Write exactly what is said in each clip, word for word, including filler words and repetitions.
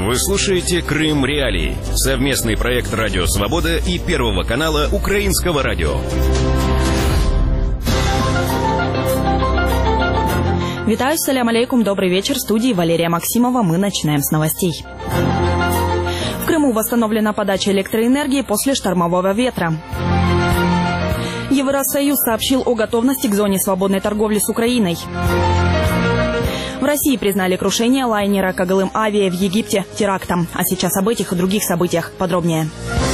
Вы слушаете «Крым Реалии» – совместный проект «Радио Свобода» и Первого канала Украинского радио. Витаю, салям алейкум, добрый вечер. В студии Валерия Максимова. Мы начинаем с новостей. В Крыму восстановлена подача электроэнергии после штормового ветра. Евросоюз сообщил о готовности к зоне свободной торговли с Украиной. В России признали крушение лайнера «Когалым Авиа» в Египте терактом. А сейчас об этих и других событиях подробнее.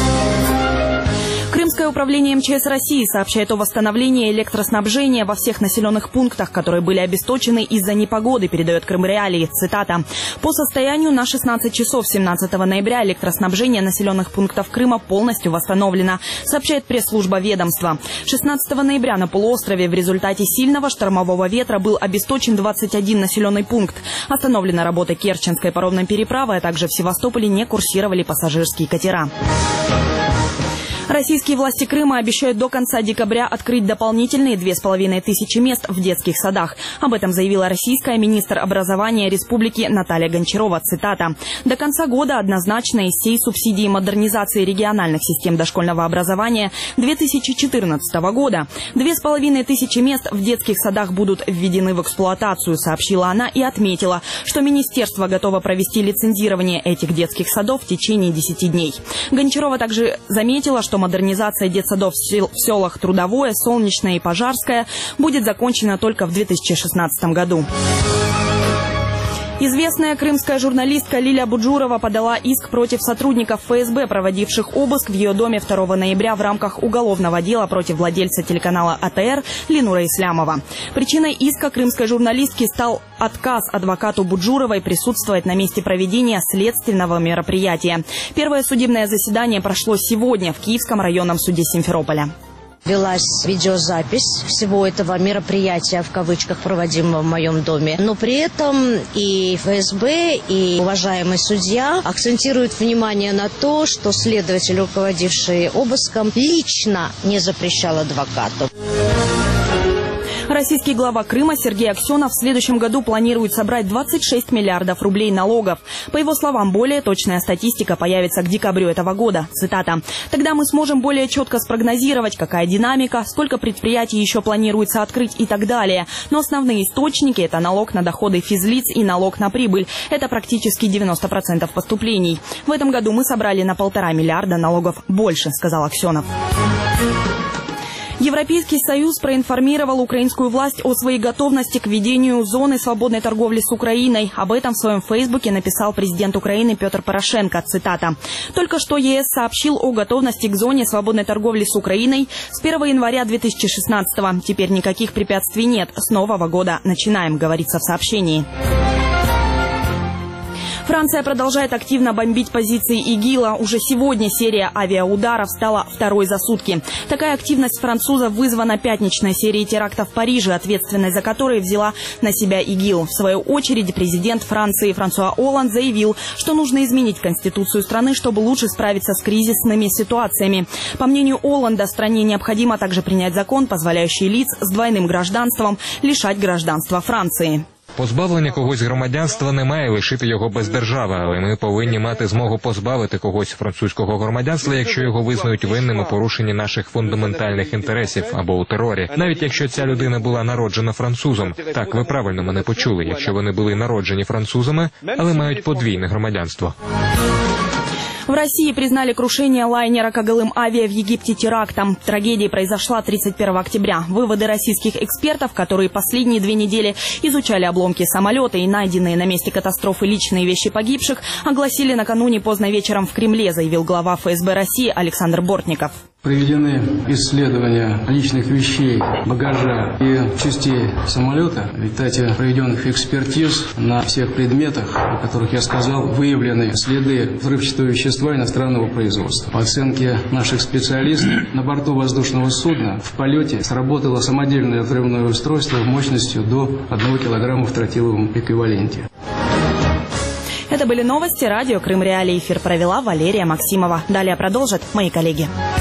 Крымское управление эм че эс России сообщает о восстановлении электроснабжения во всех населенных пунктах, которые были обесточены из-за непогоды, передает Крым Реалии. Цитата. По состоянию на шестнадцать часов семнадцатого ноября электроснабжение населенных пунктов Крыма полностью восстановлено, сообщает пресс-служба ведомства. шестнадцатого ноября на полуострове в результате сильного штормового ветра был обесточен двадцать один населенный пункт. Остановлена работа Керченской паромной переправы, а также в Севастополе не курсировали пассажирские катера. Российские власти Крыма обещают до конца декабря открыть дополнительные две с половиной тысячи мест в детских садах. Об этом заявила российская министр образования республики Наталья Гончарова. Цитата. «До конца года однозначно из всей субсидии модернизации региональных систем дошкольного образования две тысячи четырнадцатого года две с половиной тысячи мест в детских садах будут введены в эксплуатацию», сообщила она и отметила, что министерство готово провести лицензирование этих детских садов в течение десяти дней. Гончарова также заметила, что модернизация детсадов в селах Трудовое, Солнечное и Пожарское будет закончена только в две тысячи шестнадцатом году. Известная крымская журналистка Лиля Буджурова подала иск против сотрудников эф эс бэ, проводивших обыск в ее доме второго ноября в рамках уголовного дела против владельца телеканала а тэ эр Ленура Ислямова. Причиной иска крымской журналистки стал отказ адвокату Буджуровой присутствовать на месте проведения следственного мероприятия. Первое судебное заседание прошло сегодня в Киевском районном суде Симферополя. Велась видеозапись всего этого мероприятия, в кавычках, проводимого в моем доме. Но при этом и эф эс бэ, и уважаемый судья акцентируют внимание на то, что следователь, руководивший обыском, лично не запрещал адвокату. Российский глава Крыма Сергей Аксенов в следующем году планирует собрать двадцать шесть миллиардов рублей налогов. По его словам, более точная статистика появится к декабрю этого года. Цитата. «Тогда мы сможем более четко спрогнозировать, какая динамика, сколько предприятий еще планируется открыть и так далее. Но основные источники – это налог на доходы физлиц и налог на прибыль. Это практически девяносто процентов поступлений. В этом году мы собрали на полтора миллиарда налогов больше», – сказал Аксенов. Европейский Союз проинформировал украинскую власть о своей готовности к введению зоны свободной торговли с Украиной. Об этом в своем фейсбуке написал президент Украины Петр Порошенко. Цитата. «Только что е эс сообщил о готовности к зоне свободной торговли с Украиной с первого января две тысячи шестнадцатого. Теперь никаких препятствий нет. С нового года начинаем», говорится в сообщении. Франция продолжает активно бомбить позиции ИГИЛа. Уже сегодня серия авиаударов стала второй за сутки. Такая активность французов вызвана пятничной серией терактов в Париже, ответственность за которые взяла на себя ИГИЛ. В свою очередь президент Франции Франсуа Олланд заявил, что нужно изменить конституцию страны, чтобы лучше справиться с кризисными ситуациями. По мнению Олланда, стране необходимо также принять закон, позволяющий лиц с двойным гражданством лишать гражданства Франции. Позбавлення когось громадянства не має лишити його без держави, але ми повинні мати змогу позбавити когось французького громадянства, якщо його визнають винним у порушенні наших фундаментальних інтересів або у терорі. Навіть якщо ця людина була народжена французом. Так, ви правильно мене почули, якщо вони були народжені французами, але мають подвійне громадянство. В России признали крушение лайнера «Когалым Авиа» в Египте терактом. Трагедия произошла тридцать первого октября. Выводы российских экспертов, которые последние две недели изучали обломки самолета и найденные на месте катастрофы личные вещи погибших, огласили накануне поздно вечером в Кремле, заявил глава эф эс бэ России Александр Бортников. Проведены исследования личных вещей, багажа и частей самолета. В результате проведенных экспертиз на всех предметах, о которых я сказал, выявлены следы взрывчатого вещества иностранного производства. По оценке наших специалистов, на борту воздушного судна в полете сработало самодельное взрывное устройство мощностью до одного килограмма в тротиловом эквиваленте. Это были новости радио Крым Реалии. Эфир провела Валерия Максимова. Далее продолжат мои коллеги.